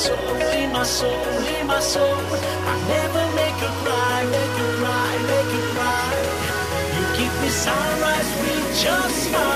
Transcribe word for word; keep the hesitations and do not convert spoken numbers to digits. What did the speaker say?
soul, in my soul, in my soul. I never make you cry, make you cry, make you cry. You keep me sunrise with your smile.